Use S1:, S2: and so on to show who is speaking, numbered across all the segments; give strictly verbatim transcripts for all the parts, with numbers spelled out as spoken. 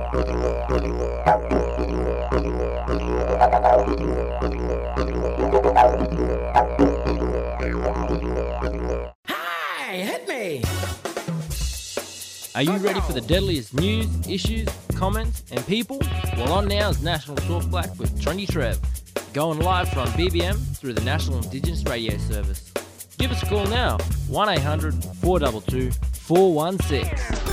S1: Hey, hit me!
S2: Are you ready for the deadliest news, issues, comments, and people? Well, on now is National Talk Black with Trendy Trev, going live from B B M through the National Indigenous Radio Service. Give us a call now, one eight hundred four two two four one six.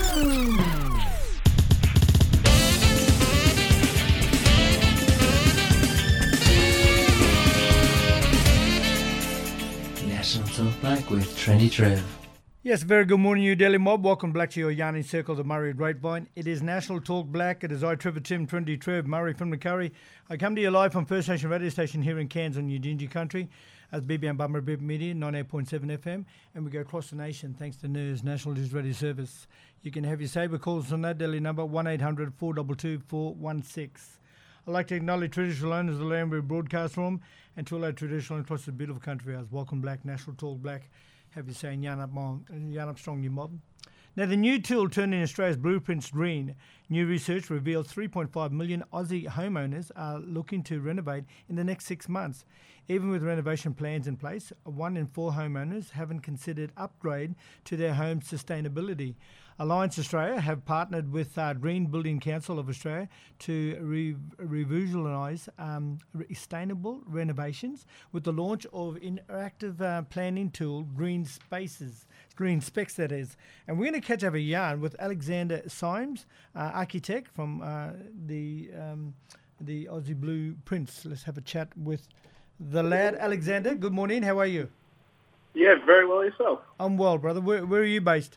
S2: National Talk Black with Trendy Trev.
S3: Yes, very good morning, you Daily Mob. Welcome back to your yarning circle, the Murray Grapevine. It is National Talk Black. It is I, Trevor Tim, Trendy Trev, Murray from the Curry. I come to you live from First Nation Radio Station here in Cairns on Yidinji Country as B B M Bummer Bib Media, ninety-eight point seven F M. And we go across the nation thanks to N E R S, National News Radio Service. You can have your saber calls on that daily number, one eight hundred four two two four one six. I'd like to acknowledge traditional owners of the land we broadcast from and to all our traditional and trusted beautiful country house. Welcome Black, National Talk Black. Have you saying yarn up, yarn up strong, you mob. Now, the new tool turning Australia's blueprints green. New research reveals three point five million Aussie homeowners are looking to renovate in the next six months. Even with renovation plans in place, one in four homeowners haven't considered upgrade to their home's sustainability. Alliance Australia have partnered with uh, Green Building Council of Australia to re- revisionalise um, sustainable renovations with the launch of interactive uh, planning tool Green Spaces, Green Specs that is. And we're going to catch up a yarn with Alexander Symes, uh, architect from uh, the um, the Aussie Blueprints. Let's have a chat with the lad. Alexander, good morning. How are you?
S4: Yeah, very well yourself.
S3: I'm well, brother. Where, where are you based?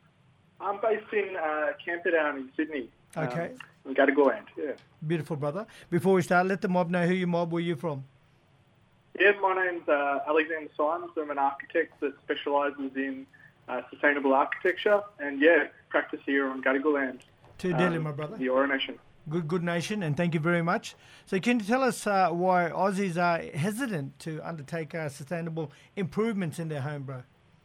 S4: I'm based in uh, Camperdown in Sydney.
S3: Okay.
S4: Um, in Gadigal land, yeah.
S3: Beautiful, brother. Before we start, let the mob know who you mob, where you from.
S4: Yeah, my name's uh, Alexander Symes. I'm an architect that specialises in uh, sustainable architecture and, yeah, practice here on Gadigal land.
S3: To um, Delhi, my brother.
S4: The Eora Nation.
S3: Good, good nation, and thank you very much. So can you tell us uh, why Aussies are hesitant to undertake uh, sustainable improvements in their home, bro?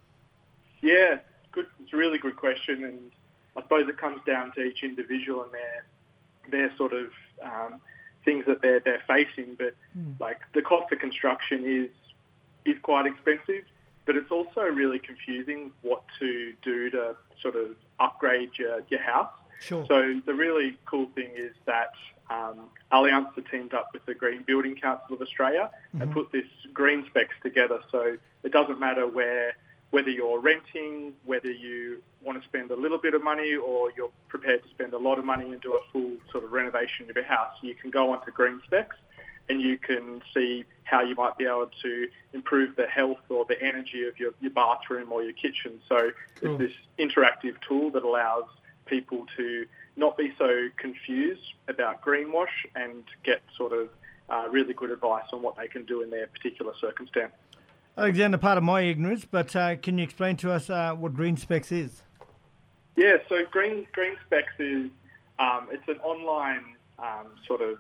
S4: Yeah, good. It's a really good question, and I suppose it comes down to each individual and their their sort of um, things that they're they're facing. But mm. like the cost of construction is is quite expensive, but it's also really confusing what to do to sort of upgrade your your house.
S3: Sure.
S4: So the really cool thing is that um, Alliance have teamed up with the Green Building Council of Australia mm-hmm. and put this green specs together. So it doesn't matter where whether you're renting, whether you want to spend a little bit of money or you're prepared to spend a lot of money and do a full sort of renovation of your house, you can go onto green specs and you can see how you might be able to improve the health or the energy of your, your bathroom or your kitchen. So
S3: cool.
S4: It's this interactive tool that allows people to not be so confused about greenwash and get sort of uh, really good advice on what they can do in their particular circumstance.
S3: Alexander, part of my ignorance, but uh, can you explain to us uh, what Green Specs is?
S4: Yeah, so Green Green Specs is um, it's an online um, sort of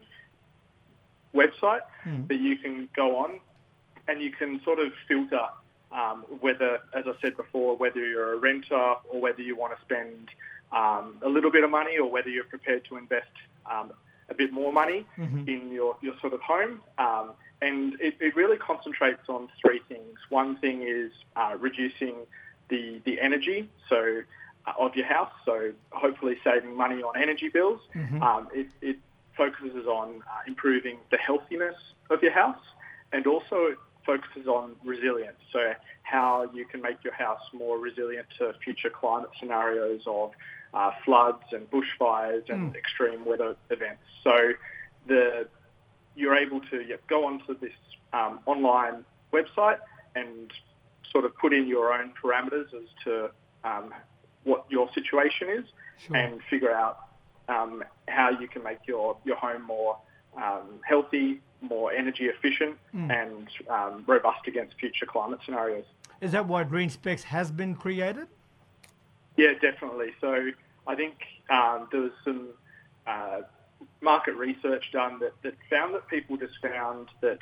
S4: website mm. that you can go on and you can sort of filter um, whether, as I said before, whether you're a renter or whether you want to spend um, a little bit of money or whether you're prepared to invest um, a bit more money mm-hmm. in your, your sort of home. Um, and it, it really concentrates on three things. One thing is uh, reducing the, the energy so uh, of your house, so hopefully saving money on energy bills. Mm-hmm. Um, it, it focuses on uh, improving the healthiness of your house, and also it focuses on resilience, so how you can make your house more resilient to future climate scenarios of uh, floods and bushfires and mm. extreme weather events. So the you're able to yeah, go onto this um, online website and sort of put in your own parameters as to um, what your situation is sure. and figure out um, how you can make your, your home more um, healthy, more energy efficient mm. and um, robust against future climate scenarios.
S3: Is that why Green Specs has been created?
S4: Yeah, definitely. So I think um, there was some uh, market research done that, that found that people just found that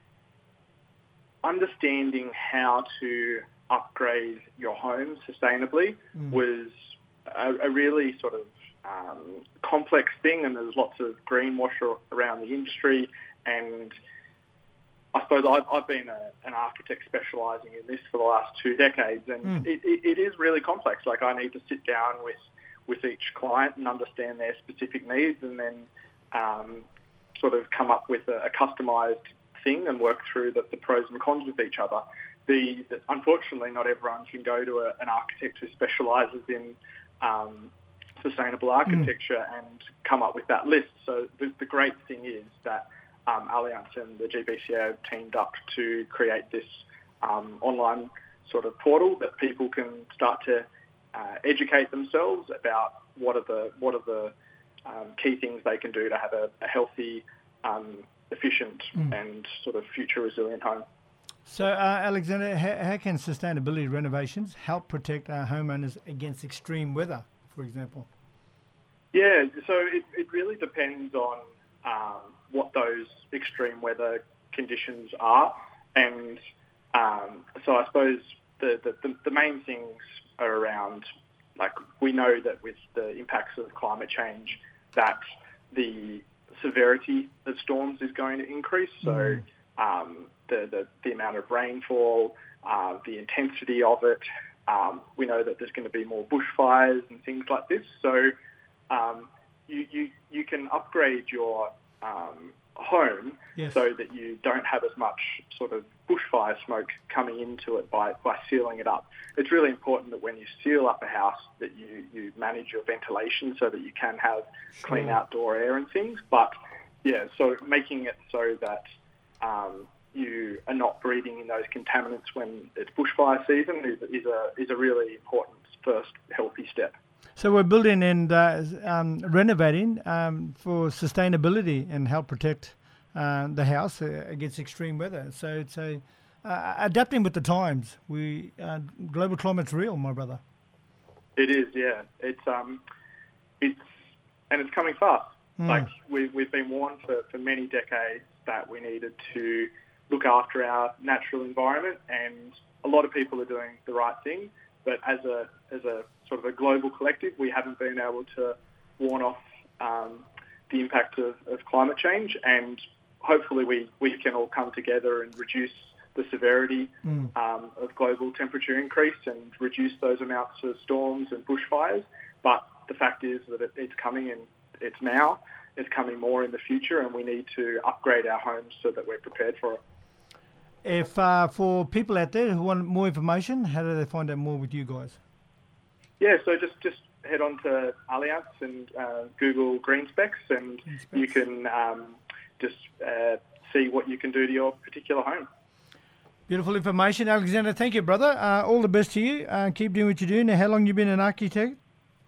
S4: understanding how to upgrade your home sustainably mm. was a, a really sort of um, complex thing, and there's lots of greenwash around the industry. And I suppose I've, I've been a, an architect specialising in this for the last two decades, and mm. it, it, it is really complex. Like, I need to sit down with, with each client and understand their specific needs, and then um, sort of come up with a, a customised thing and work through the, the pros and cons with each other. The, the unfortunately, not everyone can go to a, an architect who specialises in um, sustainable architecture mm. and come up with that list. So the, the great thing is that um, Allianz and the G B C A have teamed up to create this um, online sort of portal that people can start to uh, educate themselves about what are the what are the um, key things they can do to have a, a healthy, um, efficient mm. and sort of future resilient home.
S3: So, uh, Alexander, how, how can sustainability renovations help protect our homeowners against extreme weather, for example?
S4: Yeah, so it, it really depends on um, what those extreme weather conditions are. And um, so I suppose the, the, the main things are around, like, we know that with the impacts of climate change that the severity of storms is going to increase. So mm. um, the, the, the amount of rainfall, uh, the intensity of it. Um, we know that there's going to be more bushfires and things like this. So um, you, you you can upgrade your um, home yes. so that you don't have as much sort of bushfire smoke coming into it by, by sealing it up. It's really important that when you seal up a house that you, you manage your ventilation so that you can have sure. clean outdoor air and things. But yeah, so making it so that um, you are not breathing in those contaminants when it's bushfire season is, is a is a really important first healthy step.
S3: So we're building and uh, um, renovating um, for sustainability and help protect uh, the house uh, against extreme weather. So it's a uh, adapting with the times. We uh, global climate's real, my brother.
S4: It is, yeah. It's um, it's and it's coming fast. Mm. Like we we've been warned for, for many decades that we needed to look after our natural environment, and a lot of people are doing the right thing. But as a as a sort of a global collective, we haven't been able to warn off um, the impact of, of climate change, and hopefully we, we can all come together and reduce the severity mm. um, of global temperature increase and reduce those amounts of storms and bushfires. But the fact is that it, it's coming, and it's now. It's coming more in the future, and we need to upgrade our homes so that we're prepared for it.
S3: If uh, for people out there who want more information, how do they find out more with you guys?
S4: Yeah, so just, just head on to Allianz and uh, Google Green Specs, and Green Specs. You can um, just uh, see what you can do to your particular home.
S3: Beautiful information, Alexander. Thank you, brother. Uh, all the best to you. Uh, keep doing what you're doing. Now, how long have you been an architect?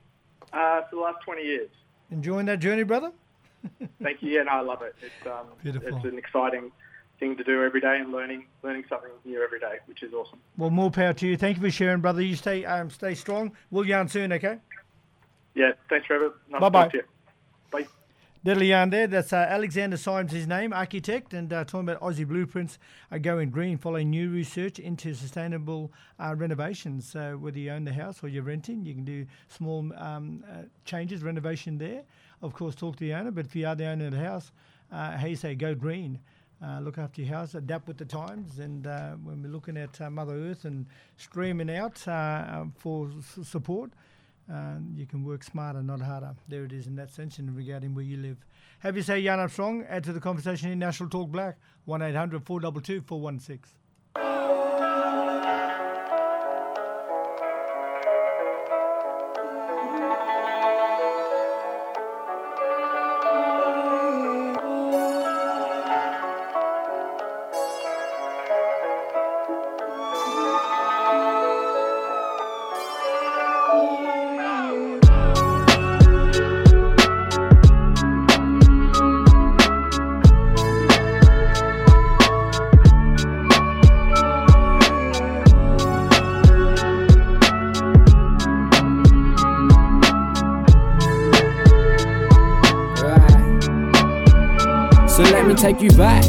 S4: Uh, for the last twenty years.
S3: Enjoying that journey, brother?
S4: Thank you. Yeah, no, I love it. It's um,
S3: Beautiful.
S4: It's an exciting thing to do every day, and learning learning something new every day, which is awesome.
S3: Well, more power to you. Thank you for sharing, brother. You stay um, stay strong. We'll yarn soon, okay?
S4: Yeah, thanks, Trevor. Nice
S3: Bye-bye.
S4: To talk to you. Bye.
S3: Deadly yarn there. That's uh, Alexander Symes, his name, architect, and uh, talking about Aussie blueprints are going green, following new research into sustainable uh, renovations. So whether you own the house or you're renting, you can do small um, uh, changes, renovation there. Of course, talk to the owner, but if you are the owner of the house, uh, how you say, go green. Uh, look after your house, adapt with the times, and uh, when we're looking at uh, Mother Earth and streaming out uh, for s- support, uh, you can work smarter, not harder. There it is in that sense, and regarding where you live. Have you say Yarn Armstrong, add to the conversation in National Talk Black, one eight hundred four two two four one six.
S5: Take you back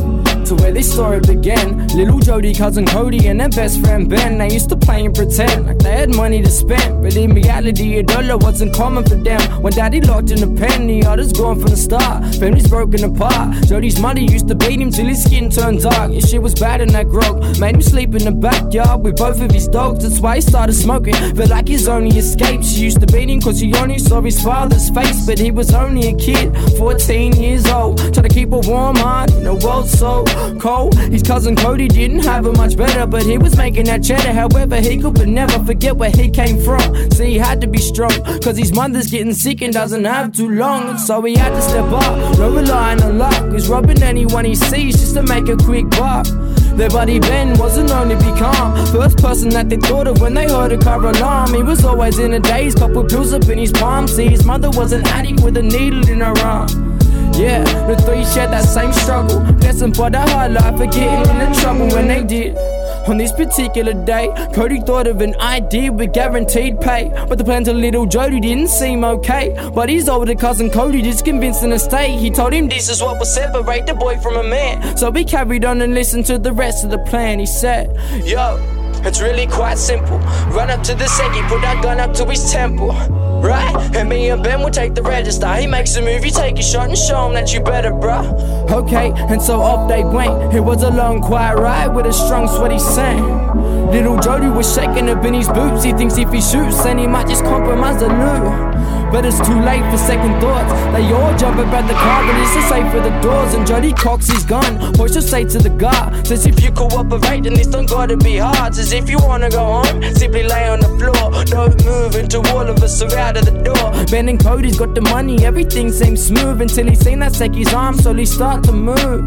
S5: to where this story began. Little Jody, cousin Cody, and their best friend Ben. They used to play and pretend like they had money to spend, but in reality a dollar wasn't common for them. When daddy locked in a pen, the others gone from the start. Family's broken apart. Jody's mother used to beat him till his skin turned dark. Yeah, shit was bad in that grog, made him sleep in the backyard with both of his dogs. That's why he started smoking, felt like his only escape. She used to beat him cause he only saw his father's face, but he was only a kid, fourteen years old, trying to keep a warm heart in a world so cold. His cousin Cody didn't have it much better, but he was making that cheddar however he could, but never forget where he came from. See, he had to be strong, cause his mother's getting sick and doesn't have too long, and so he had to step up, no relying on luck. He's robbing anyone he sees just to make a quick buck. Their buddy Ben wasn't known to be calm, first person that they thought of when they heard a car alarm. He was always in a daze, couple pills up in his palm. See, his mother was an addict with a needle in her arm. Yeah, the three shared that same struggle, destined for the hard life, for getting into trouble when they did. On this particular day, Cody thought of an idea with guaranteed pay, but the plan to little Jody didn't seem okay. But his older cousin Cody just convinced him to stay. He told him this is what will separate the boy from a man. So he carried on and listened to the rest of the plan. He said, yo, it's really quite simple. Run up to the Seki, put that gun up to his temple, right? And me and Ben will take the register. He makes a move, you take a shot and show him that you better, bruh. Okay, and so off they went. It was a long, quiet ride with a strong, sweaty scent. Little Jody was shaking up in his boots. He thinks if he shoots, then he might just compromise the loot. But it's too late for second thoughts. They all jump about the car, but it's the safe for the doors. And Jody cocks his gun, points to say to the guard, says if you cooperate, then this don't gotta be hard. Says if you wanna go home, simply lay on the floor. Don't move until all of us are out of the door. Ben and Cody's got the money, everything seems smooth, until he's seen that Seki's arm slowly start to move.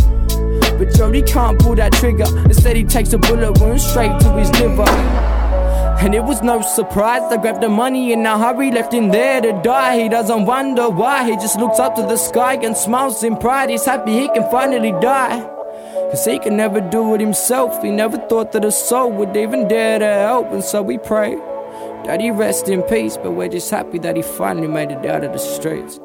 S5: But Jody can't pull that trigger. Instead he takes a bullet wound straight to his liver. And it was no surprise, I grabbed the money in a hurry, left him there to die. He doesn't wonder why, he just looks up to the sky and smiles in pride. He's happy he can finally die, cause he can never do it himself. He never thought that a soul would even dare to help. And so we pray that he rest in peace, but we're just happy that he finally made it out of the streets.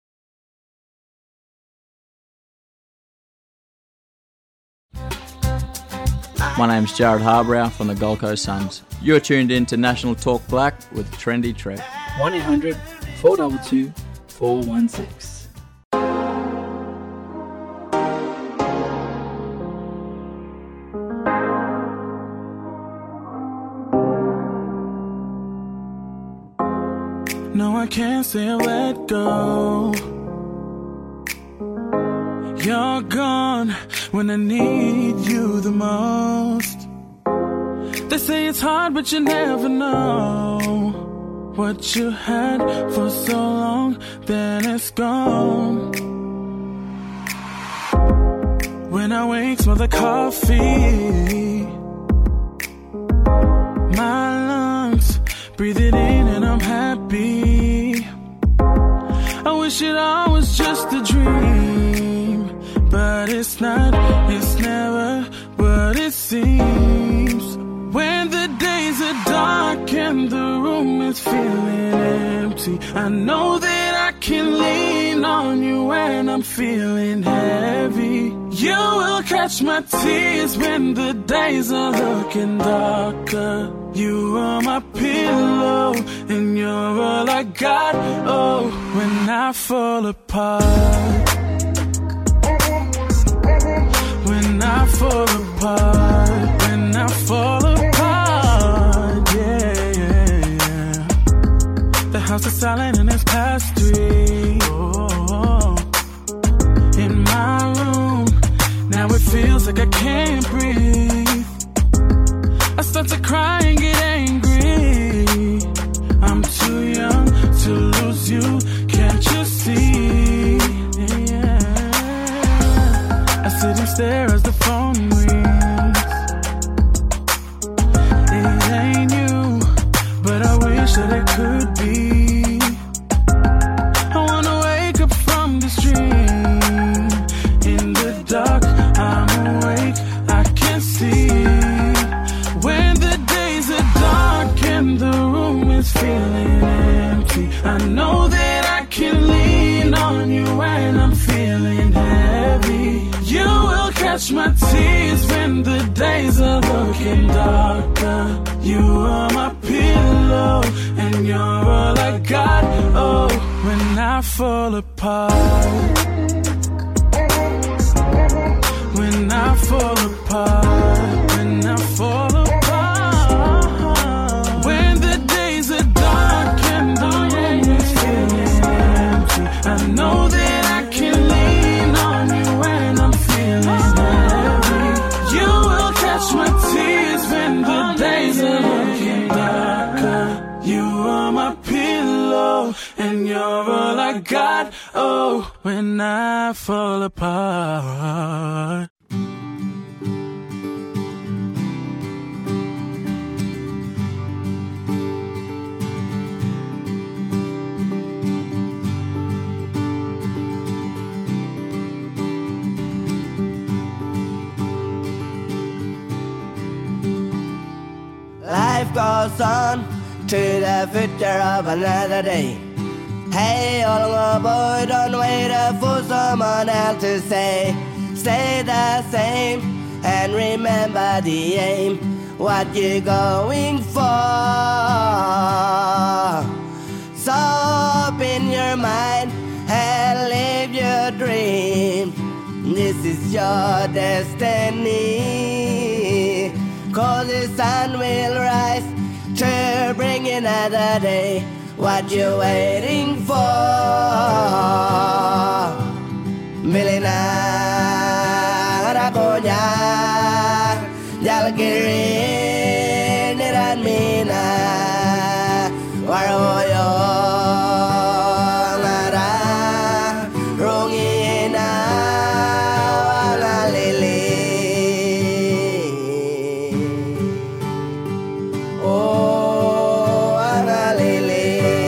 S6: My name's Jared Harbrow from the Gold Coast Suns. You're tuned in to National Talk Black with Trendy Trev.
S7: one eight hundred, four two two, four one six.
S8: No, I can't say I let go. You're gone when I need you the most. They say it's hard, but you never know what you had for so long, then it's gone. When I wake, smell the coffee, my lungs breathe it in and I'm happy. I wish it all was just a dream, but it's not, it's never what it seems. When the days are dark and the room is feeling empty, I know that I can lean on you when I'm feeling heavy. You will catch my tears when the days are looking darker. You are my pillow and you're all I got. Oh, when I fall apart, when I fall apart, when I fall apart, yeah, yeah, yeah. The house is silent and it's past three. Oh, in my room, now it feels like I can't breathe. I start to cry and get angry. I'm too young to lose you, can't you see? Yeah. I sit and stare as the phone rings. It ain't you, but I wish that it could be. I wanna wake up from this dream. In the dark, I'm awake, I can see. catch my tears when the days are looking darker. You are my pillow, and you're all I got. Oh, when I fall apart, when I fall apart, when I fall apart, when the days are dark and the room is feeling empty, I know that I can lean on you when I'm feeling heavy. You will catch my tears when the days are looking darker. You are my pillow, and you're all I got. Oh, when I fall apart.
S9: Life goes on to the future of another day. Hey, all boy, don't wait for someone else to say. Stay the same and remember the aim. What you going for? So open your mind and live your dream. This is your destiny. Cause the sun will rise to bring another day. What you waiting for? Milena Ragonya Yalgiri Niranmina Waroyo Nara Rongina Walalili. Oh, Walalili.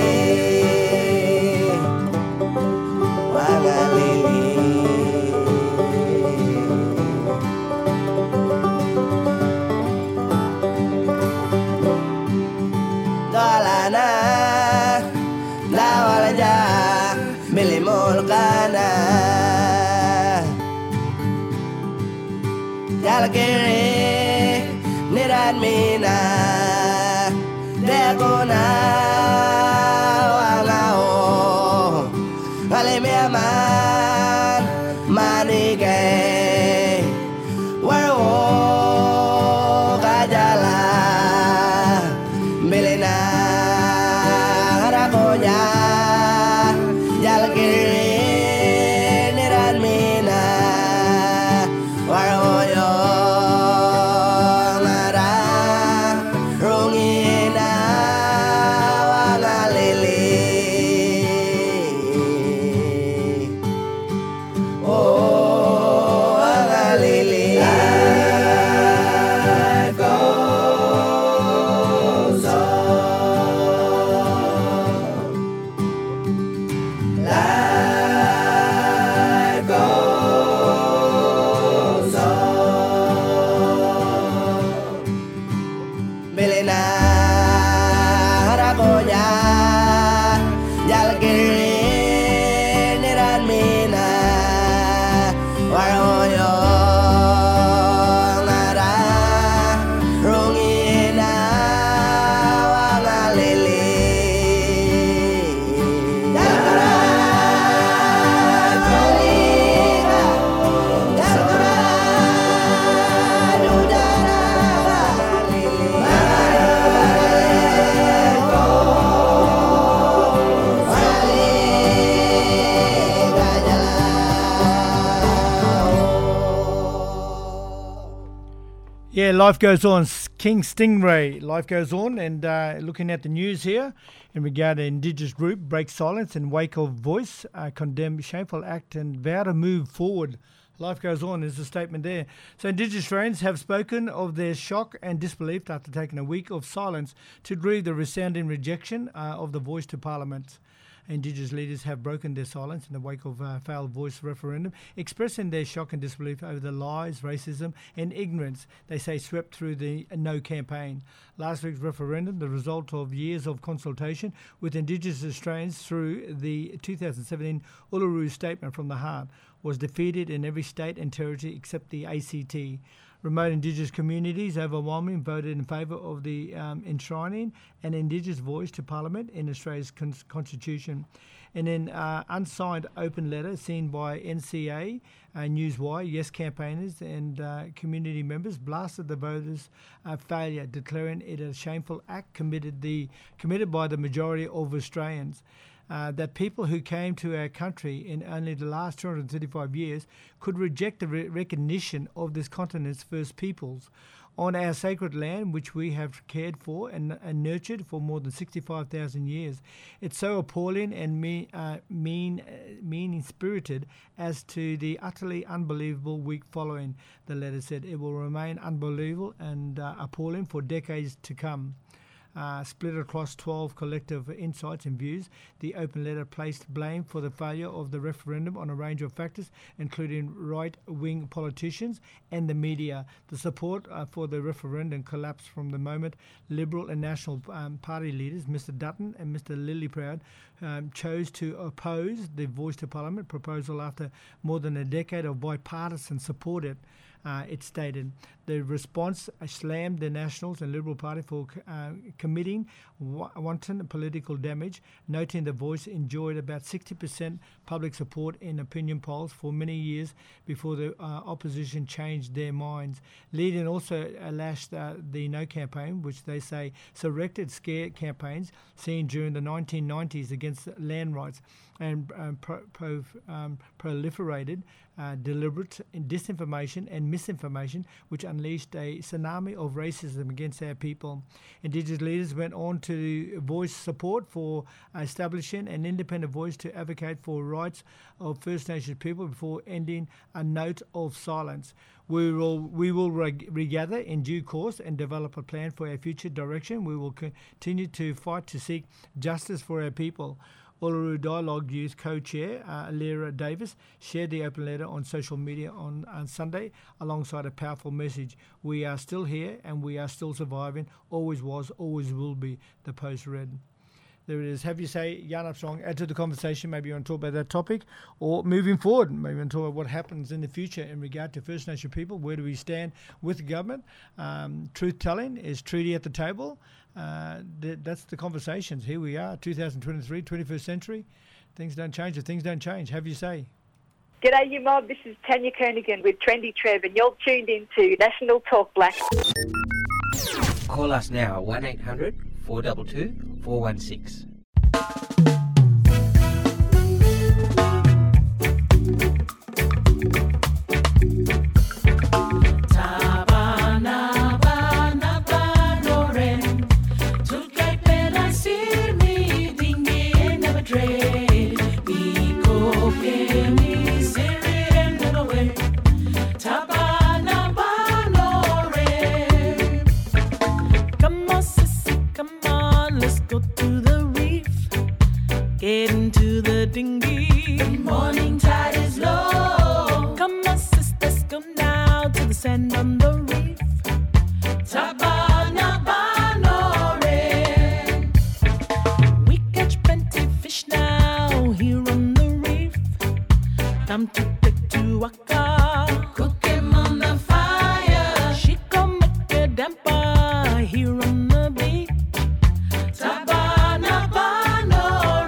S9: Dalana, Dawalaja, Milimulkana, Yalgiri, Niranmina, Deguna, Wangao, Alimiaman, Manige, Waro, Kajala, Milena Ragonya Yalgiri Niranmina Waroyo Nara Rongina Walalili. Oh, Walalili. Life goes on. Life goes on. Milena Ragonya Yalgiri Niranmina Waroyo Nara Rongina Walalili. Yalgara Kolina Yalgara Nudara Walalili.
S3: Yeah, life goes on. King Stingray, life goes on. And uh, looking at the news here in regard to Indigenous group, break silence in wake of voice, uh, condemn shameful act and vow to move forward. Life goes on is the statement there. So Indigenous Australians have spoken of their shock and disbelief after taking a week of silence to grieve the resounding rejection uh, of the voice to Parliament. Indigenous leaders have broken their silence in the wake of a failed voice referendum, expressing their shock and disbelief over the lies, racism and ignorance they say swept through the No campaign. Last week's referendum, the result of years of consultation with Indigenous Australians through the two thousand seventeen Uluru Statement from the Heart, was defeated in every state and territory except the A C T. Remote Indigenous communities overwhelmingly voted in favour of the um, enshrining an Indigenous voice to Parliament in Australia's con- constitution. In an uh, unsigned open letter seen by N C A, uh, Newswire, Yes campaigners and uh, community members blasted the voters' uh, failure, declaring it a shameful act committed the committed by the majority of Australians. Uh, that people who came to our country in only the last two hundred thirty-five years could reject the re- recognition of this continent's First Peoples on our sacred land, which we have cared for and, and nurtured for more than sixty-five thousand years. It's so appalling and mean, uh, mean, uh, mean-spirited as to the utterly unbelievable week following, the letter said. It will remain unbelievable and uh, appalling for decades to come. Uh, split across twelve collective insights and views, the open letter placed blame for the failure of the referendum on a range of factors, including right-wing politicians and the media. The support uh, for the referendum collapsed from the moment Liberal and National um, Party leaders, Mister Dutton and Mister Lilliproud, um, chose to oppose the Voice to Parliament proposal after more than a decade of bipartisan support. It. Uh, it stated. The response slammed the Nationals and Liberal Party for uh, committing wanton political damage, noting the Voice enjoyed about sixty percent public support in opinion polls for many years before the uh, opposition changed their minds. Leading also uh, lashed uh, the No campaign, which they say selected scare campaigns seen during the nineteen nineties against land rights and um, pro, pro, um, proliferated uh, deliberate disinformation and misinformation, which unleashed a tsunami of racism against our people. Indigenous leaders went on to voice support for establishing an independent voice to advocate for rights of First Nations people before ending a note of silence. We will we will re- regather in due course and develop a plan for our future direction. We will continue to fight to seek justice for our people. Uluru Dialogue Youth co-chair uh, Lyra Davis shared the open letter on social media on, on Sunday alongside a powerful message. We are still here and we are still surviving. Always was, always will be, the post read. There it is. Have you say, Jan Armstrong, add to the conversation. Maybe you want to talk about that topic, or moving forward, maybe you want to talk about what happens in the future in regard to First Nation people. Where do we stand with the government? Um, truth telling, is Treaty at the table? Uh, th- that's the conversations. Here we are, two thousand twenty-three, twenty-first century. Things don't change. If things don't change, have you say?
S10: G'day, you mob. This is Tanya Kernigan with Trendy Trev, and you're tuned in to National Talk Black.
S1: Call us now, one eight hundred four two two four one six.
S8: Get into the dinghy. The morning tide is low. Come on, sisters, go now to the sand on the reef. Tabana Banore. We catch plenty fish now here on the reef. Time to take to Waka. Cook him on the fire. She come make a damper here on the beach. Tabana Banore.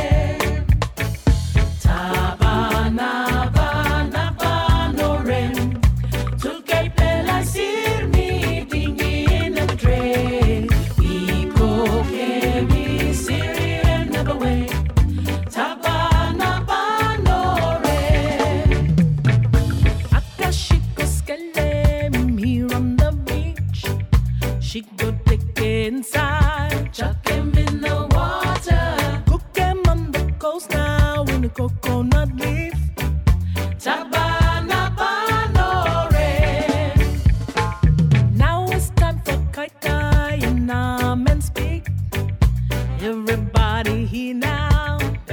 S8: She go take it inside, chuck him in the water, cook him on the coast now in the coconut leaf. Tabana Banore. Now it's time for Kaitai and Nam and speak. Everybody here now,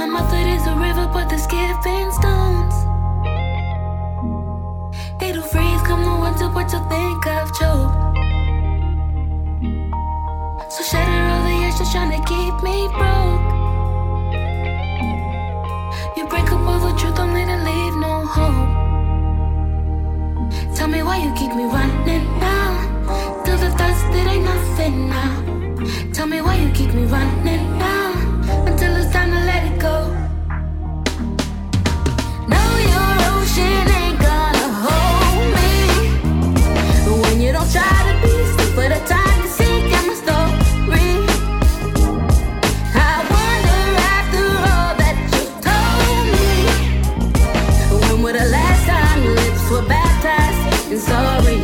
S11: My method is a river, but the skipping stones. It'll freeze come the winter, but you'll think I've choked. So shatter all the edges trying to keep me broke. You break up all the truth, only to leave no hope. Tell me why you keep me running down. Till the thoughts that ain't nothing now. Tell me why you keep me running down. Until it's time to let it go. No, your ocean ain't gonna hold me. But when you don't try to be still for the time to seek in my story. I wonder after all that you told me. When was the last time your lips were baptized in sorry?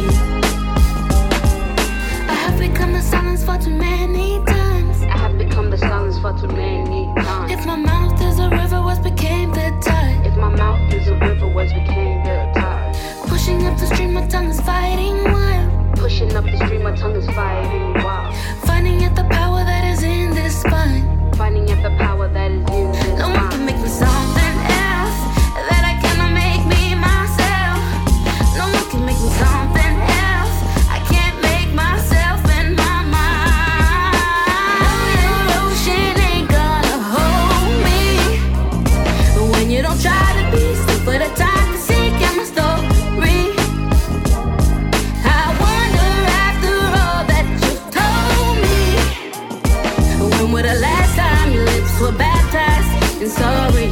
S11: I have become the silence for too many times. I have become the silence for too many times. If my mouth is a river, what became the tide? If my mouth is a river, what became the tide? Pushing up the stream, my tongue is fighting wild. Pushing up the stream, my tongue is fighting wild. Finding at the power that is in this spine. Finding at the power that is in this spine. No one can make me something else that I cannot make me myself. No one can make me something else I can't make myself in my mind. No, your ocean ain't gonna hold me. But when you don't try to be still for the time to seek in my story. I wonder after all that you told me. When was the last time your lips were baptized in sorry?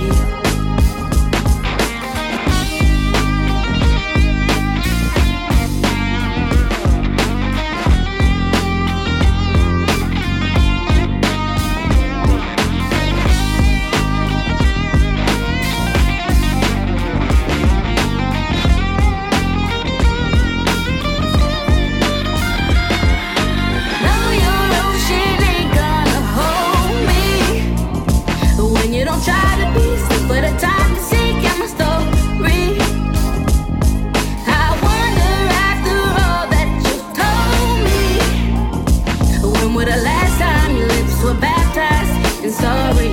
S11: No, your ocean ain't gonna hold me. But when you don't try to be still for the time to seek in my story. I wonder after all that you told me. When was the last time your lips were baptized in sorry?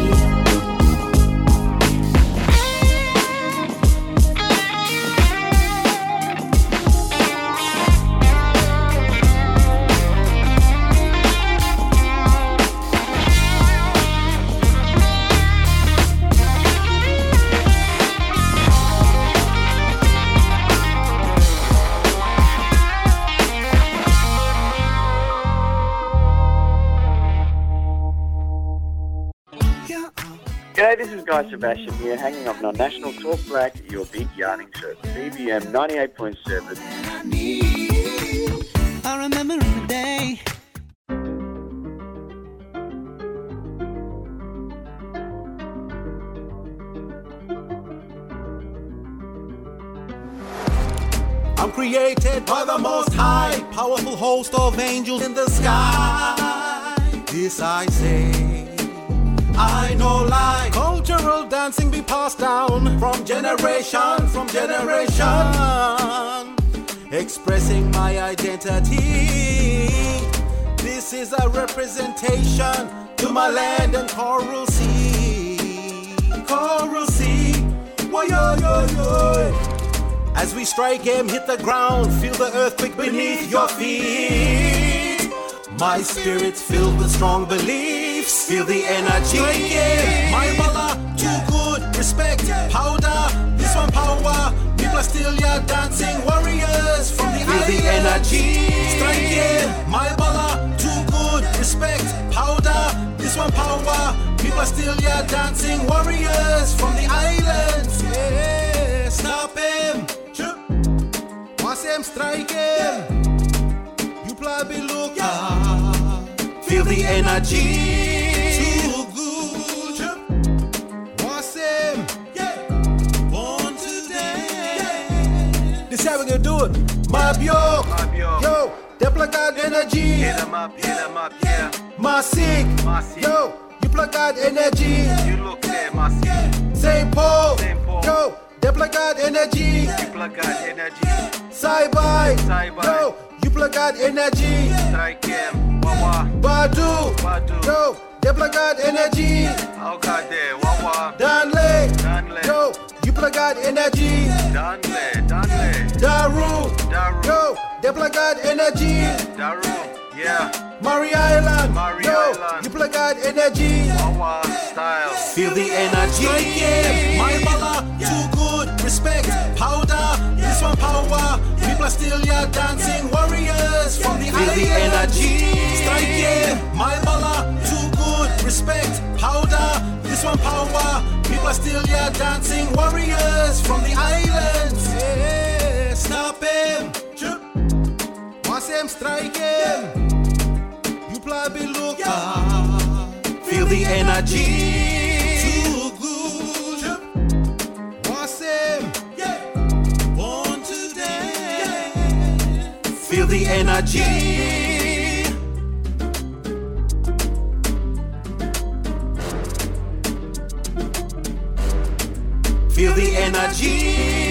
S12: G'day, this is Guy Sebastian here, hanging up on National Talk Black, your big yarning show. B B M ninety-eight point seven.
S13: I remember in the day.
S14: I'm created by the Most High, powerful host of angels in the sky. This I say, I know lie. Cultural dancing be passed down from generation, from generation. Expressing my identity. This is a representation to my land and coral sea. Coral sea, whoa yo yo yo. As we strike and hit the ground, feel the earthquake beneath your feet. My spirit's filled with strong beliefs. Feel the energy. My bala, too good. Respect, powder. This one power. People are still ya dancing warriors from the island. Feel the energy. Strike yeah. My bala, too good. Respect, powder. This one power. People are still ya dancing warriors from the islands. Yeah, stop him. Watch him strike him. You probably look. Feel the energy. Too good. Watch him. Yeah. Born today. Yeah. This how we gonna do it. Mob yo. Yo. Deploy energy. Hit 'em up. Hit 'em up. Yeah. Masik. Yo. You plug out energy. You look there, Masik. Saint Paul. Saint Paul. Yo. Deploy energy. You plug out energy. Sci-Fi. Yo. You plug out energy. Strike him. Badu. Badu. Yo. Deployed energy.
S15: Oh god damn, Wawa.
S14: Danley.
S15: Danley.
S14: Yo, you plugad energy.
S15: Danley, Danley.
S14: Daru.
S15: Daru.
S14: Yo, deployed energy.
S15: Daru. Yeah.
S14: Murray Island.
S15: Murray
S14: Yo,
S15: Island.
S14: you plugad energy.
S15: Wawa style.
S14: Feel the energy. Yeah. My bala, too good. Respect. Powder. This one power. People are still here dancing. Warriors from the Feel the energy. Strike yeah. My bala, too good. Respect. Powder. This one power. People are still here dancing. Warriors from the islands. Yeah. Stop him. Watch him strike him. You probably look up. Feel the energy. Too good. Watch him. Born today. Feel the energy. Feel the energy.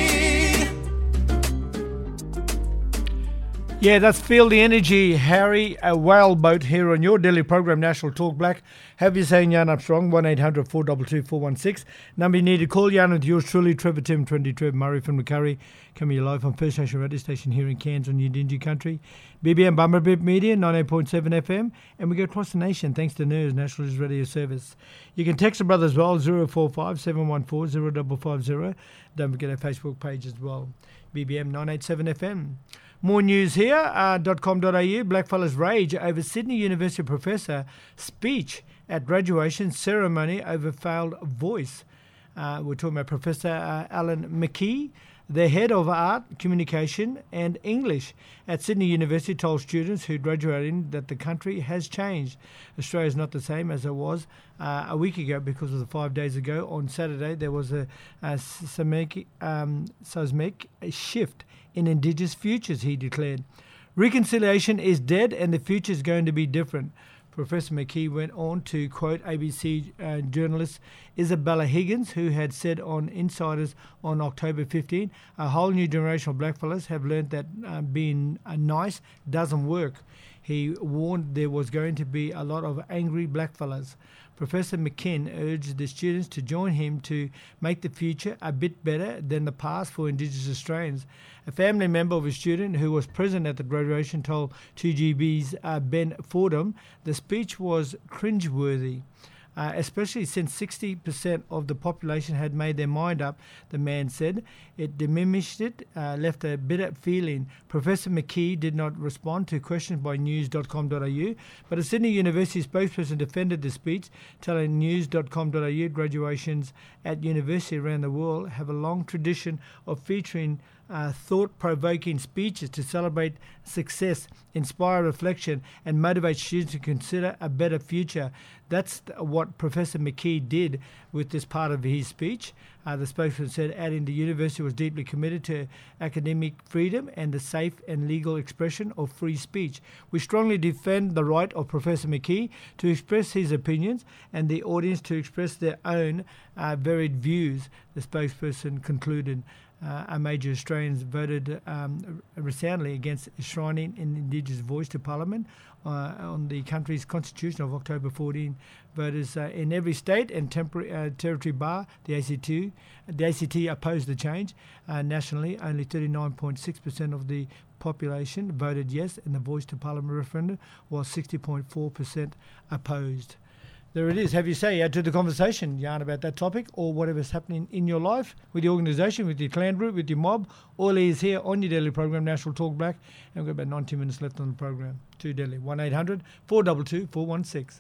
S3: Yeah, that's Feel the Energy, Harry, a whaleboat here on your daily program, National Talk Black. Have you saying Jan Armstrong, one eight hundred four two two four one six. Number you need to call Jan with yours truly, Trevor Tim, twenty Trev, Murray from Macquarie. Coming live on First Nation Radio Station here in Cairns on Yidinji Country. B B M Bumberbip Media, ninety-eight point seven F M. And we go across the nation thanks to N E R S, National News Radio Service. You can text the brother as well, zero four five seven one four zero five five zero. Don't forget our Facebook page as well, B B M nine eighty-seven F M. More news here, uh, .com.au, Blackfellas rage over Sydney University professor speech at graduation ceremony over failed voice. Uh, we're talking about Professor uh, Alan McKee, the head of art, communication and English at Sydney University, told students who graduated that the country has changed. Australia is not the same as it was uh, a week ago because of the five days ago. On Saturday, there was a, a seismic, um, seismic shift in Indigenous futures, he declared. Reconciliation is dead and the future is going to be different. Professor McKee went on to quote A B C uh, journalist Isabella Higgins, who had said on Insiders on October fifteenth, a whole new generation of blackfellas have learned that uh, being uh, nice doesn't work. He warned there was going to be a lot of angry blackfellas. Professor McKinn urged the students to join him to make the future a bit better than the past for Indigenous Australians. A family member of a student who was present at the graduation told two G B's uh, Ben Fordham the speech was cringeworthy. Uh, especially since sixty percent of the population had made their mind up, the man said. It diminished it, uh, left a bitter feeling. Professor McKee did not respond to questions by news dot com dot a u, but a Sydney University spokesperson defended the speech, telling news dot com dot a u graduations at university around the world have a long tradition of featuring Uh, thought-provoking speeches to celebrate success, inspire reflection, and motivate students to consider a better future. That's th- what Professor McKee did with this part of his speech. Uh, the spokesman said, adding the university was deeply committed to academic freedom and the safe and legal expression of free speech. We strongly defend the right of Professor McKee to express his opinions and the audience to express their own uh, varied views, the spokesperson concluded. Uh, a major Australians voted um, resoundingly against enshrining an Indigenous voice to Parliament uh, on the country's constitution of October fourteenth. Voters uh, in every state and tempor- uh, territory bar the A C T, the A C T opposed the change. Uh, nationally, only thirty-nine point six percent of the population voted yes in the voice to Parliament referendum, while sixty point four percent opposed. There it is. Have you say, add to the conversation, yarn about that topic or whatever's happening in your life, with your organisation, with your clan group, with your mob. All is here on your daily program, National Talk Black. And we've got about nineteen minutes left on the program. Too deadly. one eight hundred four two two four one six.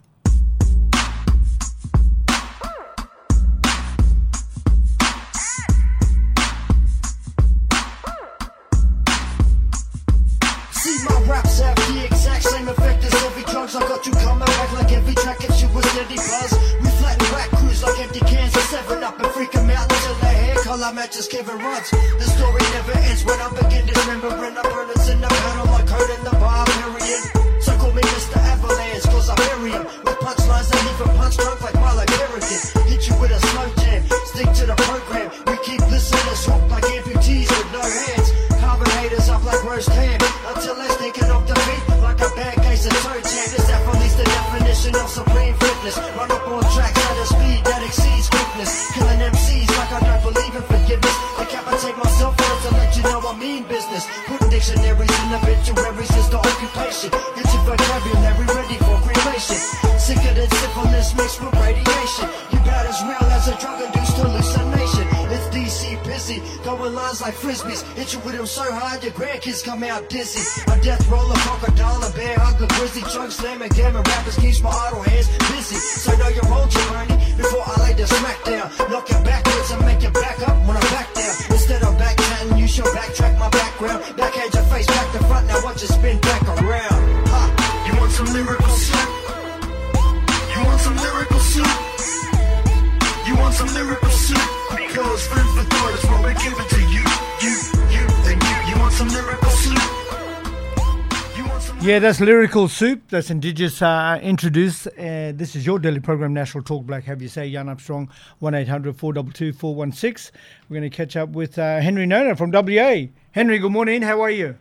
S16: See, my raps have the exact same effect as every drugs. I got you coming back like every track gives you a steady buzz. We flatten back crews like empty cans of seven up and freak them out until their hair color matches Kevin Rudd's. The story never ends when I begin dismembering the burners in the panel, my code in the barbarian. So call me Mister Avalanche, cause I bury him with punchlines that even punch drunk like Marla Garrigan. Hit you with a slow jam, stick to the program. We keep listeners hooked like amputees with no hands. Carving haters up like roast ham until they're thinking of defeat like a bad case of toe jam. This definitely's the definition of supreme fitness. witness. Run up on tracks at a speed that exceeds quickness. Killing M Cs like I don't believe in forgiveness. Decapitate myself first to let you know I mean business. Put dictionaries in obituaries is the occupation. Get your vocabulary ready for cremation. Sicker than syphilis mixed with radiation. You got as real as a drug-induced hallucination. It's D C busy, throwing lines like frisbees. Hit you with them so hard your grandkids come out dizzy. A death roller, crocodile, a bear hug, a grizzly, drunk slamming, gammon rappers keeps my idle hands busy. So know your role, Giovanni, before I lay the smack down. Knock it backwards and make it back up when I back down. Instead of back chatting, you should backtrack my background. Backhand your face back to front, now watch it spin back around. Ha! You want some lyrical soup? You want some lyrical soup? You want some lyrical soup? Because food for thought is what we're giving to you, you, you, and you. You want some lyrical soup?
S3: Yeah, that's Lyrical Soup. That's Indigenous uh, introduced. Uh, this is your daily program, National Talk Black. Have you say, Jan Armstrong, one eight hundred four two two four one six. We're going to catch up with uh, Henry Nona from W A. Henry, good morning. How are you?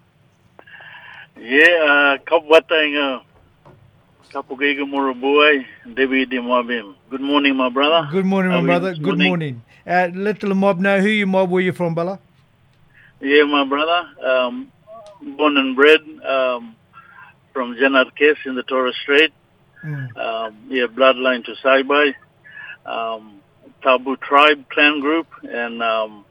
S17: Yeah, Kapwatang Kapugiga Murubuai, David Mobim. Good morning, my brother.
S3: Good morning, my brother. Good morning. Uh, let the mob know who you mob, where you from, Bella.
S17: Yeah, my brother. Um, born and bred um, from Janat Kes in the Torres Strait. Mm. Um, yeah, bloodline to Saibai. Um, Tabu tribe, clan group, and um,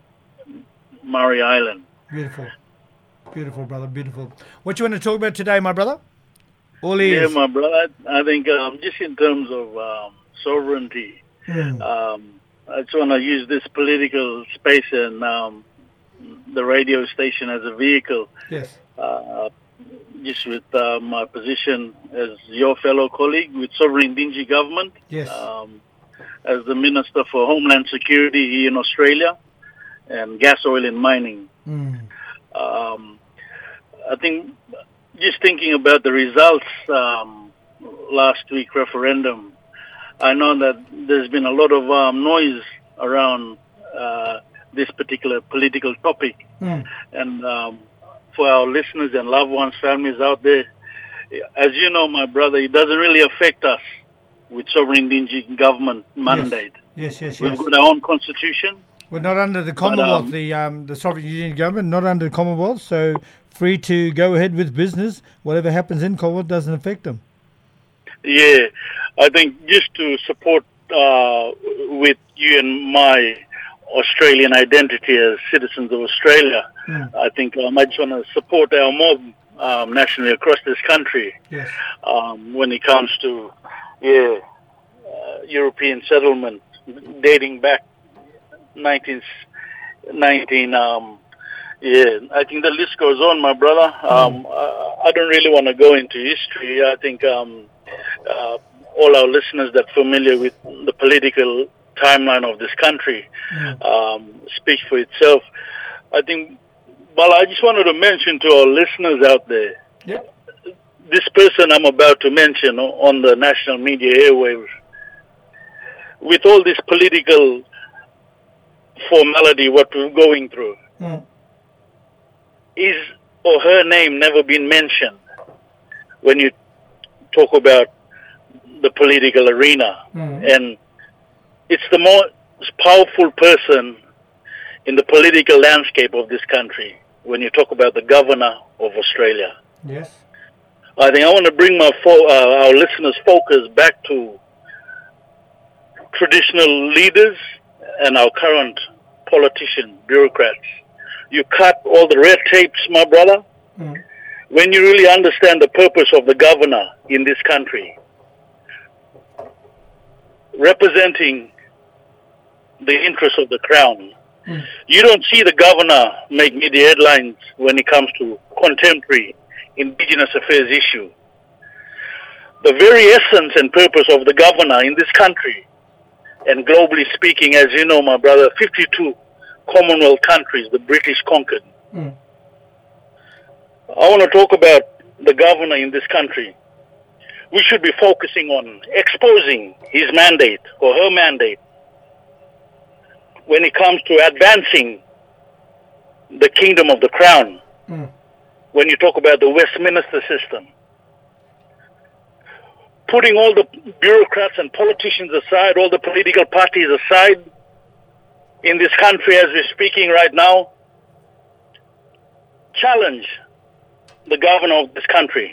S17: Murray Island.
S3: Beautiful. Beautiful, brother. Beautiful. What you want to talk about today, my brother? All
S17: yeah,
S3: ears.
S17: my brother. I think um, just in terms of um, sovereignty,
S3: Mm.
S17: um, I just want to use this political space and um, the radio station as a vehicle.
S3: Yes.
S17: Uh, just with uh, my position as your fellow colleague with Sovereign Dingy government.
S3: Yes.
S17: Um, as the Minister for Homeland Security here in Australia and gas, oil and mining.
S3: Mm.
S17: Um, I think just thinking about the results um, last week referendum, I know that there's been a lot of um, noise around uh, this particular political topic.
S3: Mm.
S17: And um, for our listeners and loved ones, families out there, as you know, my brother, it doesn't really affect us with Sovereign Dingy government mandate.
S3: Yes, yes, yes.
S17: We've got our own constitution.
S3: We're not under the Commonwealth,
S17: um,
S3: the um, the Sovereign Union government, not under the Commonwealth, so free to go ahead with business. Whatever happens in Commonwealth doesn't affect them.
S17: Yeah, I think just to support uh, with you and my Australian identity as citizens of Australia,
S3: Mm.
S17: I think um, I just want to support our mob um, nationally across this country.
S3: Yes.
S17: Um, when it comes to yeah uh, European settlement dating back nineteen nineteen. Um, yeah, I think the list goes on, my brother. Um,
S3: Mm.
S17: I, I don't really want to go into history. I think um, uh, all our listeners that are familiar with the political timeline of this country
S3: Mm.
S17: um, speak for itself. I think, well, I just wanted to mention to our listeners out there,
S3: Yep.
S17: this person I'm about to mention o- on the national media airwaves, with all this political formality, what we're going through,
S3: Mm.
S17: is or her name never been mentioned when you talk about the political arena.
S3: Mm.
S17: And it's the most powerful person in the political landscape of this country when you talk about the governor of Australia.
S3: Yes.
S17: I think I want to bring my fo- uh, our listeners' focus back to traditional leaders and our current politicians, bureaucrats. You cut all the red tapes, my brother,
S3: Mm.
S17: when you really understand the purpose of the governor in this country, representing the interests of the crown.
S3: Mm.
S17: You don't see the governor make media headlines when it comes to contemporary Indigenous affairs issue. The very essence and purpose of the governor in this country, and globally speaking, as you know, my brother, fifty-two Commonwealth countries the British conquered.
S3: Mm.
S17: I want to talk about the governor in this country. We should be focusing on exposing his mandate or her mandate when it comes to advancing the kingdom of the crown.
S3: Mm.
S17: When you talk about the Westminster system, putting all the bureaucrats and politicians aside, all the political parties aside, in this country as we're speaking right now, challenge the governor of this country.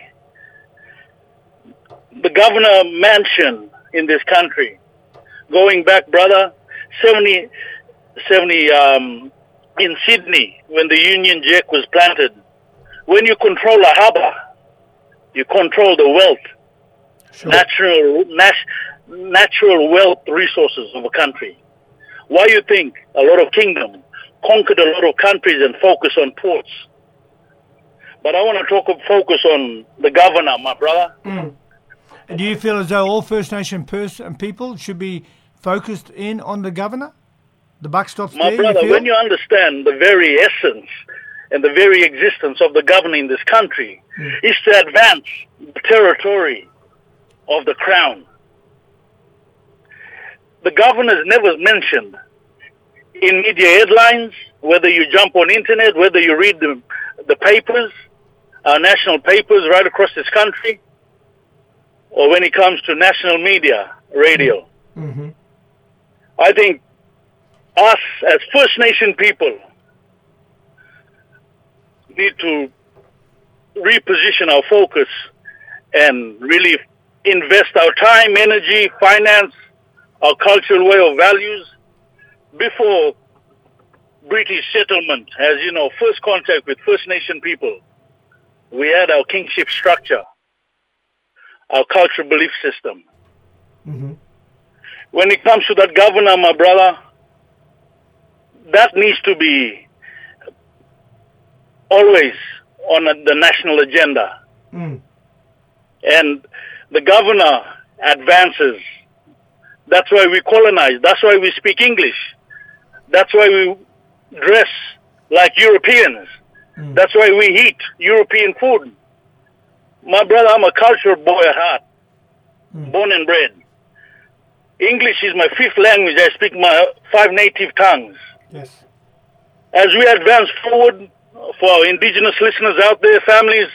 S17: The governor mansion in this country, going back, brother, seventy, seventy um, in Sydney, when the Union Jack was planted. When you control a harbour, you control the wealth, sure. natural, nat- natural wealth resources of a country. Why you think a lot of kingdoms conquered a lot of countries and focus on ports? But I want to talk focus on the governor, my brother.
S3: Mm. Do you feel as though all First Nation pers- people should be focused in on the governor? The buck stops
S17: my
S3: there,
S17: brother,
S3: you feel?
S17: when you understand the very essence and the very existence of the governor in this country mm. is to advance the territory of the crown. The governor is never mentioned in media headlines, whether you jump on internet, whether you read the, the papers, our national papers right across this country, or when it comes to national media, radio.
S3: Mm-hmm.
S17: I think us as First Nation people need to reposition our focus and really invest our time, energy, finance, our cultural way of values before British settlement. As you know, first contact with First Nation people, we had our kingship structure, our cultural belief system.
S3: Mm-hmm.
S17: When it comes to that governor, my brother, that needs to be always on the national agenda.
S3: Mm.
S17: And the governor advances. That's why we colonize. That's why we speak English. That's why we dress like Europeans.
S3: Mm.
S17: That's why we eat European food. My brother, I'm a cultural boy at heart,
S3: mm.
S17: born and bred. English is my fifth language. I speak my five native tongues.
S3: Yes.
S17: As we advance forward, for our indigenous listeners out there, families,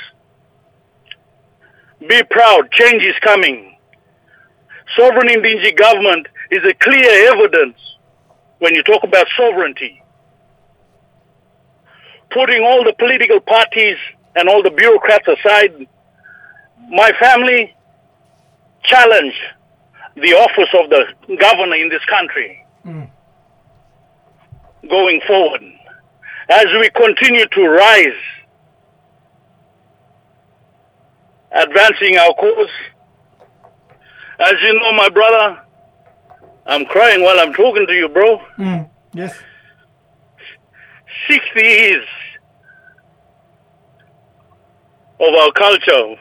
S17: be proud. Change is coming. Sovereign Indinji government is a clear evidence when you talk about sovereignty. Putting all the political parties and all the bureaucrats aside, my family challenge the office of the governor in this country
S3: mm.
S17: going forward. As we continue to rise, advancing our cause. As you know, my brother, I'm crying while I'm talking to you, bro.
S3: Mm. Yes.
S17: sixty years of our culture.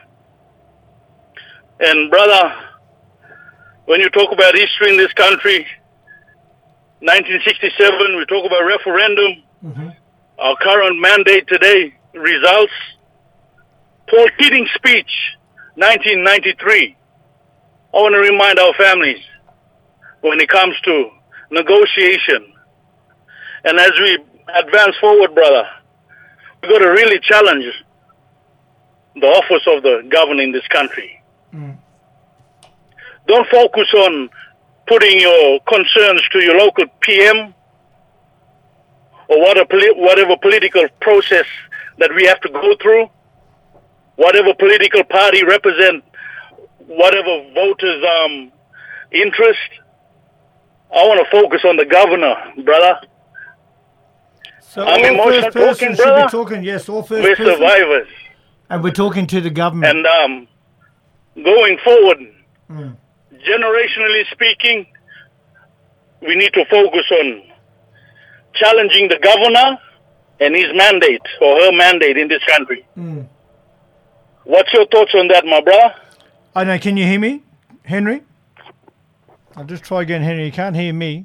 S17: And brother, when you talk about history in this country, nineteen sixty-seven, we talk about referendum.
S3: Mm-hmm.
S17: Our current mandate today, results. Paul Keating's speech, nineteen ninety-three. I want to remind our families when it comes to negotiation. And as we advance forward, brother, we've got to really challenge the office of the governor in this country.
S3: Mm.
S17: Don't focus on putting your concerns to your local P M or what a poli- whatever political process that we have to go through, whatever political party represent whatever voters' um, interest. I want to focus on the governor, brother.
S3: So
S17: I'm
S3: all
S17: emotional
S3: first person
S17: talking,
S3: should
S17: brother.
S3: be talking, yes, all first
S17: We're
S3: person.
S17: survivors.
S3: And we're talking to the government.
S17: And um, going forward,
S3: Mm.
S17: generationally speaking, we need to focus on challenging the governor and his mandate or her mandate in this country.
S3: Mm.
S17: What's your thoughts on that, my brother?
S3: I know, can you hear me, Henry? I'll just try again, Henry. You can't hear me.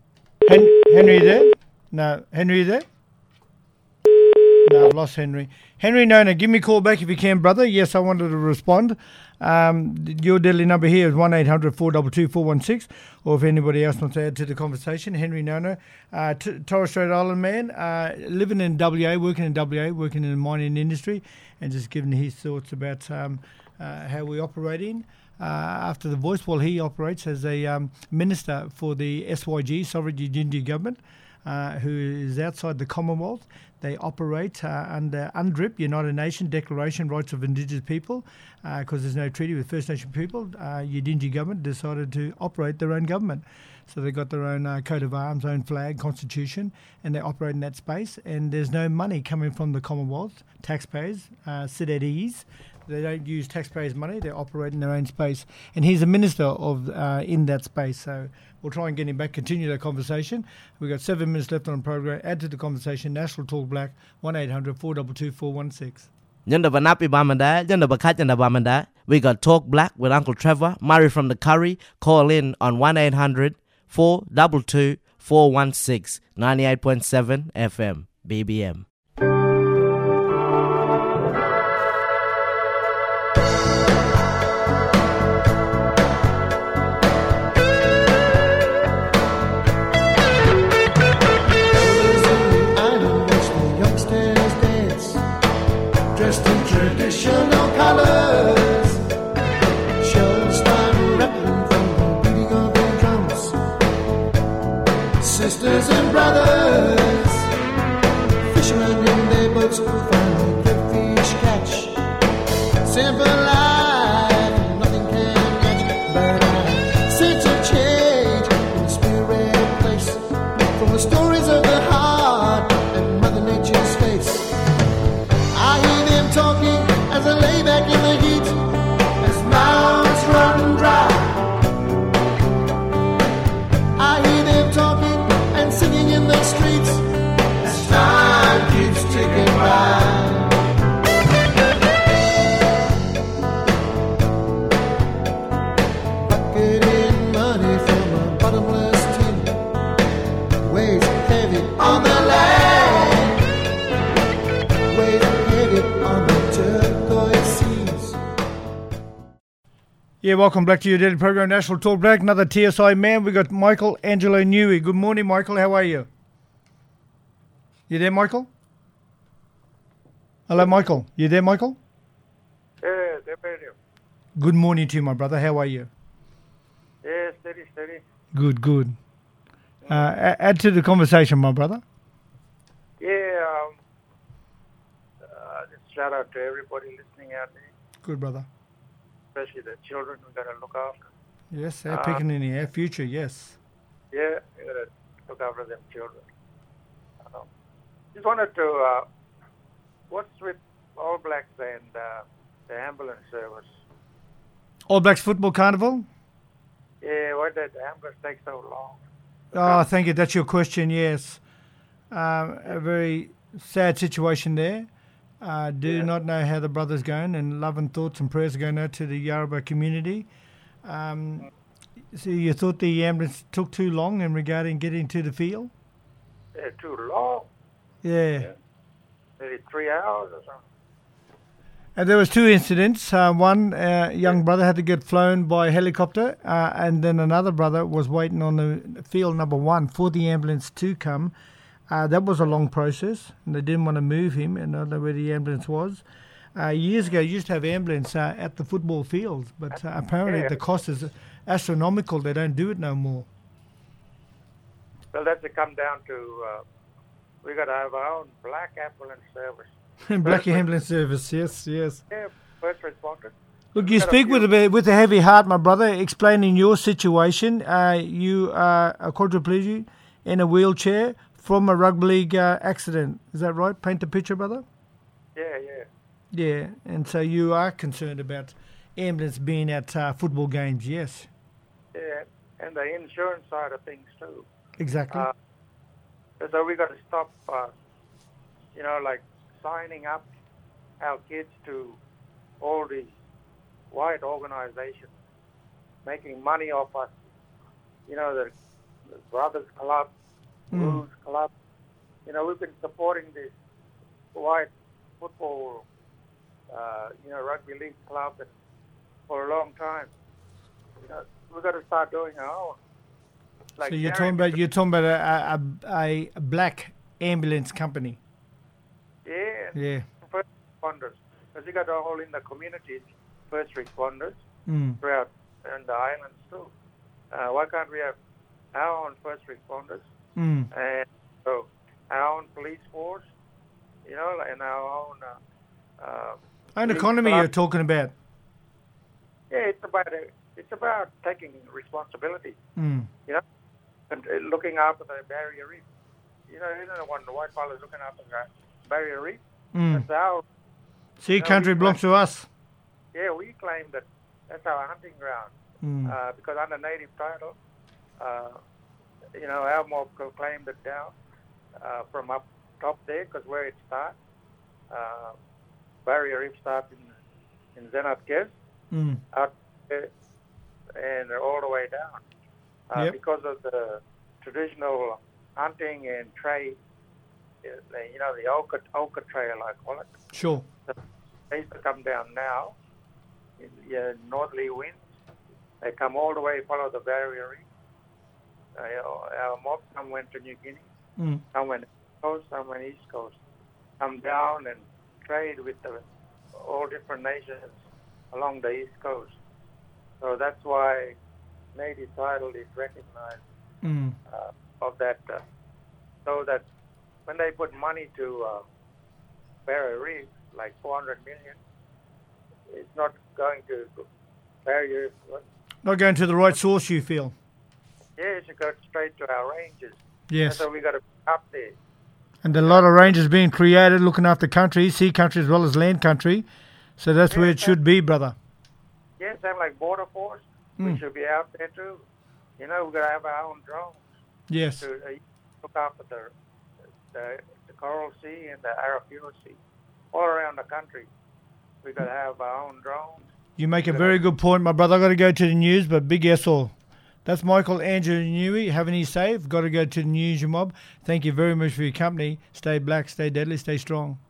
S3: Hen- Henry, you there? No. Henry, you there? No, I've lost Henry. Henry Nona, give me a call back if you can, brother. Yes, I wanted to respond. Um, your deadly number here is one eight hundred four two two four one six, or if anybody else wants to add to the conversation, Henry Nona, uh, T- Torres Strait Island man, uh, living in W A, working in W A, working in the mining industry, and just giving his thoughts about um, uh, how we're operating. Uh, after the voice, while he operates as a um, minister for the S Y G, Sovereign Yidindi government, uh, who is outside the Commonwealth. They operate uh, under UNDRIP, United Nations Declaration Rights of Indigenous People, because uh, there's no treaty with First Nation people. Uh, Yidindi government decided to operate their own government. So they've got their own uh, coat of arms, own flag, constitution, and they operate in that space. And there's no money coming from the Commonwealth. Taxpayers uh, sit at ease. They don't use taxpayers' money. They operate in their own space. And he's a minister of uh, in that space. So we'll try and get him back, continue that conversation. We've got seven minutes left on the program. Add to the conversation, National Talk Black, one eight hundred four two two four one six.
S18: We got Talk Black with Uncle Trevor, Murray from the Curry. Call in on one eight hundred four two two four one six, ninety-eight point seven F M, B B M.
S16: Traditional colors, shows start rattling from the beating of their drums. Sisters and brothers, fishermen in their boats find a good fish catch. Simple life, nothing can match, but I sense a change in the spirit place from the stories of the heart and Mother Nature's face. I hear them talking as I lay back in the heat, as mouths run dry. I hear them talking and singing in the streets, as time keeps ticking by. Bucketing money from a bottomless tin weighs heavy on the land, weighs heavy on the turquoise seas.
S3: Yeah, welcome back to your daily program, National Talk Black. Another T S I man. We got Michael Angelo Newey. Good morning, Michael. How are you? You there, Michael? Hello, Michael. You there, Michael?
S19: Yeah, they're better.
S3: Good morning to you, my brother. How are you?
S19: Yeah, steady, steady.
S3: Good, good. Uh, a- add to the conversation, my brother.
S19: Yeah, um, uh, just shout out to everybody listening out there,
S3: Good, brother.
S19: especially the children we got to look after.
S3: Yes, our
S19: Uh,
S3: picking in our future, yes.
S19: Yeah, we got to look after them children. Um, just wanted to, uh, what's with All Blacks and uh, the ambulance service?
S3: All Blacks Football Carnival?
S19: Yeah, why did the ambulance take so long?
S3: Oh, thank you. That's your question, yes. Um, a very sad situation there. Uh, do not know how the brother's going, and love and thoughts and prayers are going out to the Yarrabah community. Um, so you thought the ambulance took too long in regarding getting to the field?
S19: Yeah, too long.
S3: Yeah.
S19: Maybe three hours or something.
S3: And there was two incidents. Uh, one uh, young brother had to get flown by helicopter, uh, and then another brother was waiting on the field number one for the ambulance to come. Uh, that was a long process, and they didn't want to move him, and I don't know where the ambulance was. Uh, years ago, you used to have ambulance uh, at the football fields, but uh, apparently
S19: Yeah.
S3: the cost is astronomical. They don't do it no more.
S19: Well, that's to come down to, uh, we got to have our own black ambulance service.
S3: Black ambulance service, yes, yes.
S19: Yeah, first responders.
S3: Look, you
S19: Got a
S3: speak
S19: few-
S3: with a bit- with a heavy heart, my brother, explaining your situation. Uh, you are a quadriplegic in a wheelchair from a rugby league uh, accident. Is that right? Paint the picture, brother.
S19: Yeah, yeah.
S3: Yeah, and so you are concerned about ambulance being at uh, football games, yes.
S19: Yeah, and the insurance side of things too.
S3: Exactly.
S19: Uh, so we got to stop, uh, you know, like signing up our kids to all these white organizations, making money off us. You know, the, the Brothers Club,
S3: Mm.
S19: Blues Club. You know, we've been supporting these white football, uh, you know, rugby league club and for a long time. You know, we've got to start doing our own. Like
S3: so you're
S19: Darren-
S3: talking about you're talking about a, a, a black ambulance company.
S19: Yeah.
S3: Yeah.
S19: First responders. Because you got all in the communities, first responders
S3: Mm.
S19: throughout and the islands too. Uh, why can't we have our own first responders
S3: Mm.
S19: and so our own police force, you know, and our own uh, uh,
S3: Own
S19: police
S3: economy
S19: club.
S3: you're talking about.
S19: Yeah, it's about uh, it's about taking responsibility.
S3: Mm.
S19: You know, and uh, looking after the barrier reef. You know, you know when the white fellas looking after the barrier reef.
S3: Mm.
S19: That's our
S3: Sea
S19: No,
S3: country
S19: we-
S3: belongs to us.
S19: yeah. We claim that that's our hunting ground
S3: Mm.
S19: uh, because under native title, uh, you know, our mob co- claimed it down uh, from up top there because where it starts, uh, barrier reef starts in in Zenat Kes,
S3: Mm.
S19: out there and all the way down. Uh,
S3: Yep.
S19: Because of the traditional hunting and trade, uh, the- you know, the Oka, Oka Trail, I call it.
S3: Sure.
S19: They used to come down now, in, yeah, northerly winds. They come all the way, follow the barrier reef. Uh, you know, our mob, some went to New Guinea,
S3: Mm.
S19: some went east coast, some went east coast. Come down and trade with the, all different nations along the east coast. So that's why native title is recognized
S3: Mm.
S19: uh, of that, uh, so that when they put money to uh, Barrier Reef, like four hundred million, it's not going to Barrier Reef.
S3: Not going to the right source, you feel?
S19: Yeah, it should go straight to our ranges.
S3: Yes.
S19: So we got to be up there.
S3: And a lot of ranges being created, looking after country, sea country as well as land country. So that's where it should be, brother.
S19: Yeah, same like Border Force. We
S3: Mm.
S19: should be out there too. You know, we've got to have our own drones.
S3: Yes.
S19: To uh, look after the, the the Coral Sea and the Arafura Sea, all around the country. We've got to have our own drones.
S3: You make a very good point, my brother. I've got to go to the news, but big yes all. That's Michael Andrew Newey having his save. Got to go to the news, your mob. Thank you very much for your company. Stay black, stay deadly, stay strong.